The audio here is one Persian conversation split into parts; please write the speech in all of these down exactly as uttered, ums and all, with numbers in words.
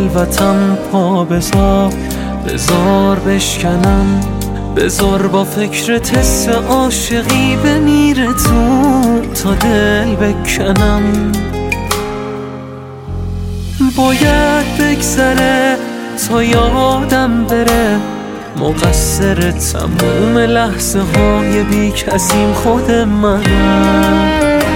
خلوتم پا بذار، بذار بشکنم، بذار با فکر تست عاشقی بمیره تو تا دل بکنم. باید بگذره تا یادم بره، مقصر تموم لحظه های بی کسیم خود منم.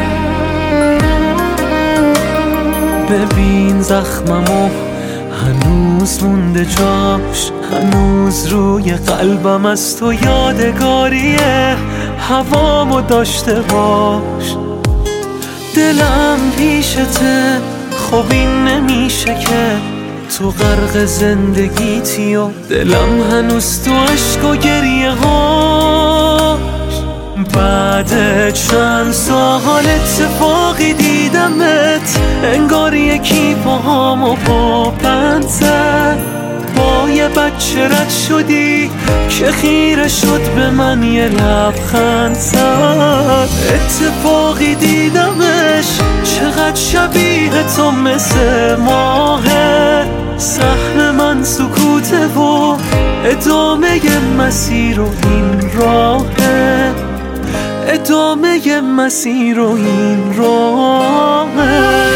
ببین زخممو هنوز مونده جاش، هنوز روی قلبم از تو یادگاریه، هوامو داشته باش. دلم پیشته، خب این نمیشه که تو غرق زندگیتی و دلم هنوز تو عشق و گریه هاش. بعد چند سال اتفاقی دیدمت، انگار یکی پاهامو با بند زد. با یه بچه رد شدی که خیره شد به من یه لبخند زد. اتفاقی دیدمش چقدر شبیه تو مثل ماهه، سهم من سکوته و ادامه مسیر و این راهه، ادامه مسیر و این راهه.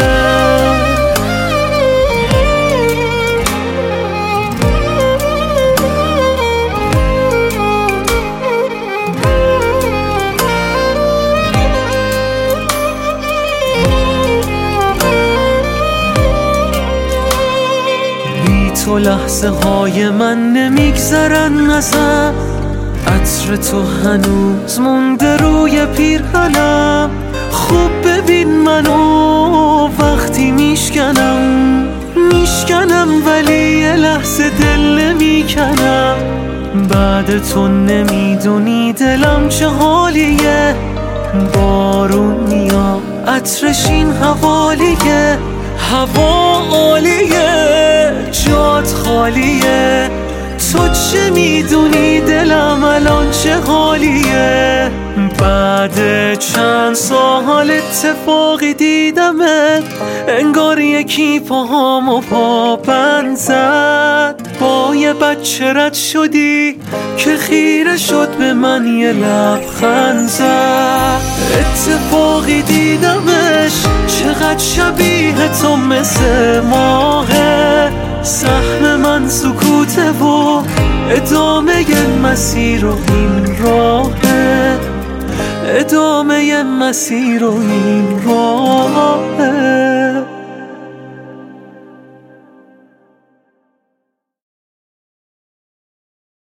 تو لحظه های من نمیگذرن ازم، عطر تو هنوز مونده روی پیرهنم. خوب ببین منو وقتی میشکنم، میشکنم ولی یه لحظه دل نمیکنم. بعد تو نمیدونی دلم چه حالیه، بارون میاد عطرش این حوالیه، هوا عالیه جات خالیه. تو چه میدونی دلم الان چه حالیه؟ بعد چند سال اتفاقی دیدمت، انگار یکی پاهامو پا بند زد. با یه بچه رد شدی که خیره شد به من یه لبخند زد. اتفاقی دیدمش چقدر شبیه تو مثل ماهه، سهم من سکوته و ادامه مسیر و این راهه، ادامه مسیر و این راهه.